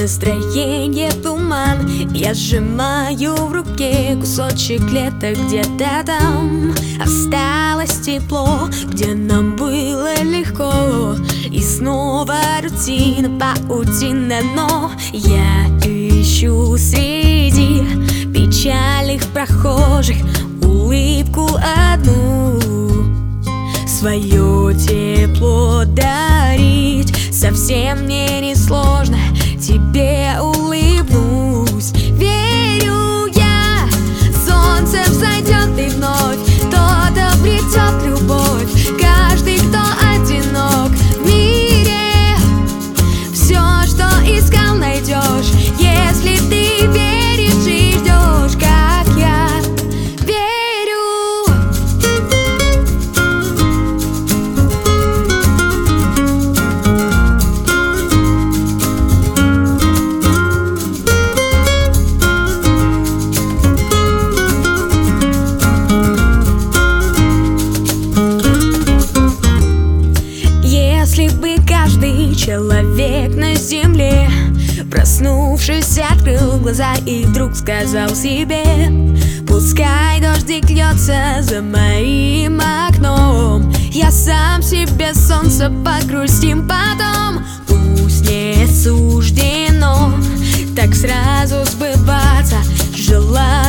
настроение туман. Я сжимаю в руке кусочек лета. Где-то там осталось тепло, где нам было легко. И снова рутина, паутина, но я ищу среди печальных прохожих улыбку одну. Свое тепло дарить совсем мне не сложно. Тебе улыбнусь, верю я. Солнце взойдет и вновь кто-то обретет любовь. Каждый, кто одинок в мире, все, что искал, найдешь, если ты веришь и ждешь, как я верю. Если бы каждый человек на земле, проснувшись, открыл глаза и вдруг сказал себе: пускай дождик льется за моим окном, я сам себе солнце, погрустим потом. Пусть не суждено так сразу сбываться желание